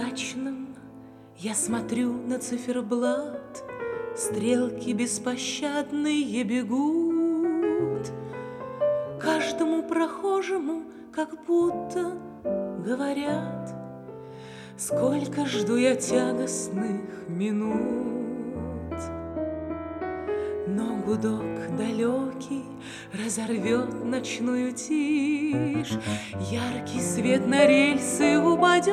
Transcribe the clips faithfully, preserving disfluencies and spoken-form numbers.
мрачном я смотрю на циферблат, стрелки беспощадные бегут. Каждому прохожему как будто говорят: сколько жду я тягостных минут. Но гудок далекий разорвет ночную тишь, яркий свет на рельсы упадет,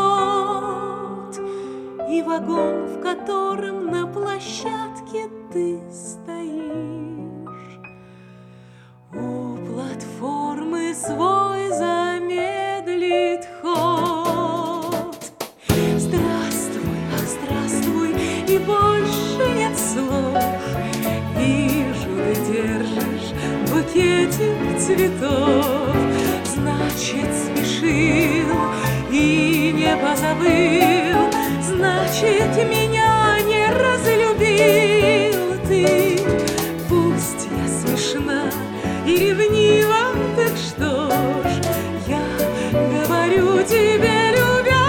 и вагон, в котором на площадке ты стоишь, у платформы свой замедлит ход. Здравствуй, ах, здравствуй, и больше нет слов. Вижу, ты держишь букетик цветов, значит, спешил и не позабыл, значит, меня не разлюбил ты. Пусть я смешна и ревнива, так что ж, я говорю тебе, любя,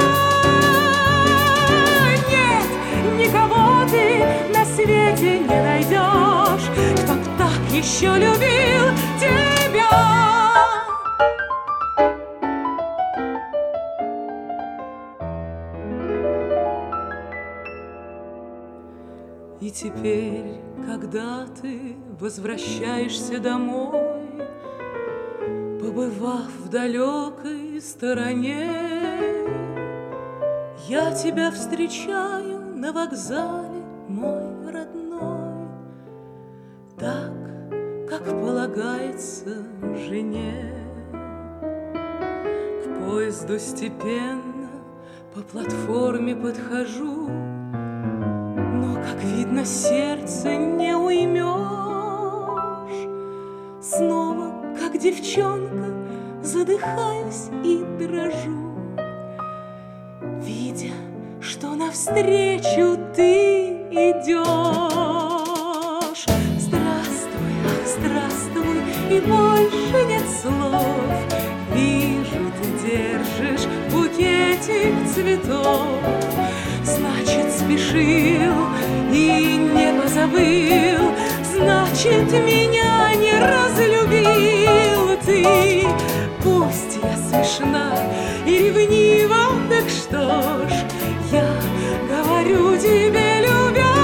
нет, никого ты на свете не найдешь, кто б так еще любил тебя. И теперь, когда ты возвращаешься домой, побывав в далекой стороне, я тебя встречаю на вокзале, мой родной, так, как полагается жене. К поезду степенно по платформе подхожу, но, как видно, сердце не уймешь. Снова, как девчонка, задыхаюсь и дрожу, видя, что навстречу ты идешь. Здравствуй, ах, здравствуй, и больше нет слов. Вижу, ты держишь букетик цветов, значит, спешил и не позабыл, значит, меня не разлюбил ты. Пусть я смешна и ревнива, так что ж, я говорю тебе, любя,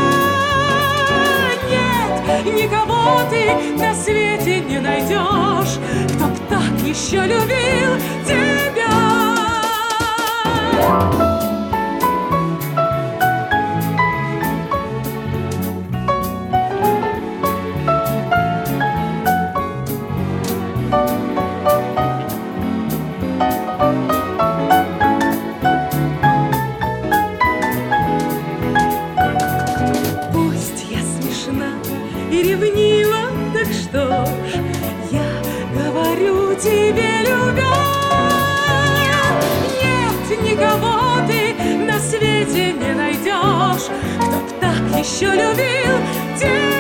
нет, никого ты на свете не найдешь, кто б так еще любил тебя. И ревнива, так что ж, я говорю тебе, любя, нет, никого ты на свете не найдешь, кто б так еще любил тебя.